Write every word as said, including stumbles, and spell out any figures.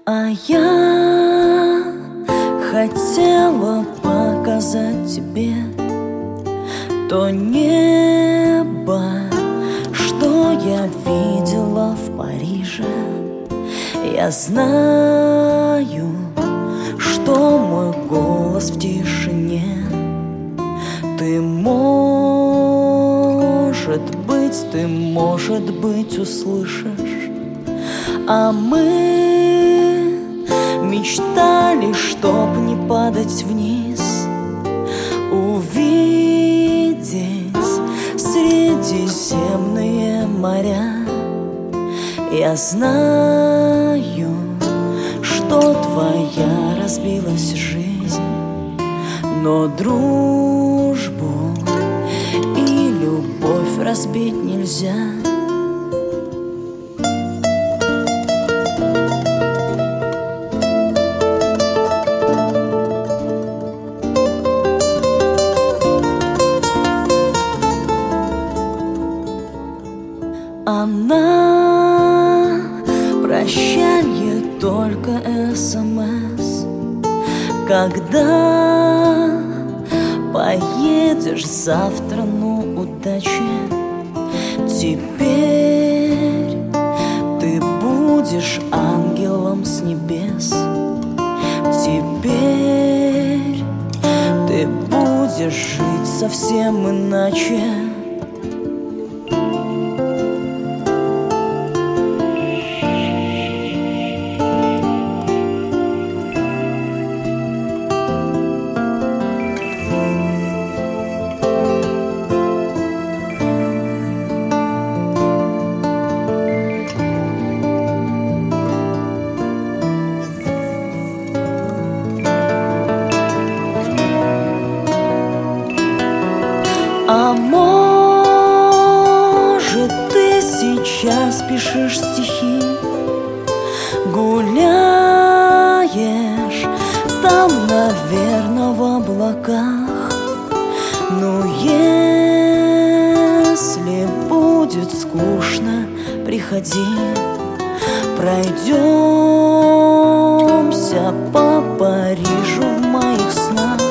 А я хотела показать тебе то небо, что я видела в Париже. Я знаю, что мой голос в тишине ты, может быть, ты, может быть, услышишь. А мы мечтали, чтоб не падать вниз, увидеть средиземные моря. Я знаю, что твоя разбилась жизнь, но дружбу и любовь разбить нельзя. Она прощанье только СМС. Когда поедешь завтра, ну удачи. Теперь ты будешь ангелом с небес. Теперь ты будешь жить совсем иначе. А может, ты сейчас пишешь стихи, гуляешь там, наверно, в облаках. Ну, если будет скучно, приходи, пройдемся по Парижу в моих снах.